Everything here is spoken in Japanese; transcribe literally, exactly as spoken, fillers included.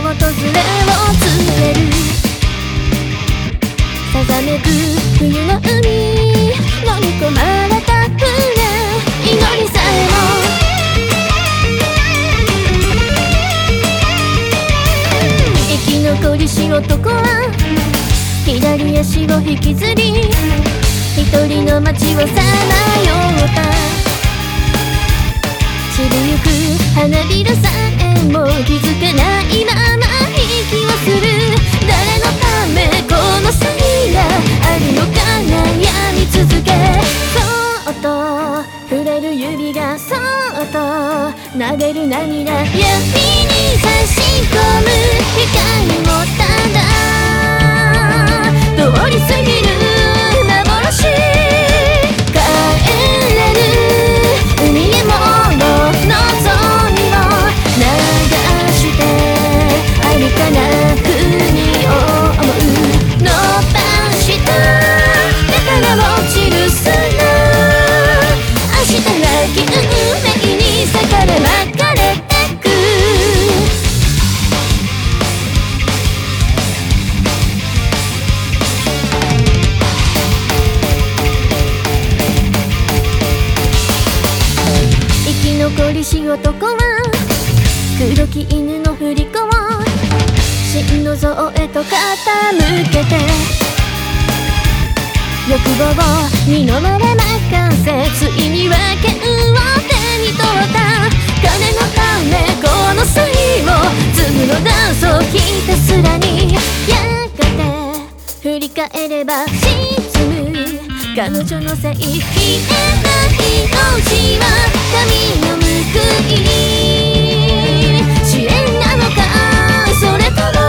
れを告げる。さざめく冬の海、飲み込まれた船、祈りさえも生き残りし男は左足を引きずり、一人の街をさまよった。散りゆく花びらさえも気づかないまま息をする。誰のためこの先があるのか悩み続け、そっと触れる指がそっと撫でる涙、闇に差し込む光もただ通り過ぎる幻、帰れる海へも望みを流してあるかな国を思う、伸ばしただから落ちる砂、明日なき運命に裂かれ巻かれてく。生き残りし男は黒き犬の振り子を心の臓へと傾けて、欲望に飲まれ任せ、ついには剣を手に取った。金のためこの際を粒のダンスをひたすらに、やがて振り返れば沈む彼女のせい、消えない命は神の報い、支援なのかそれとも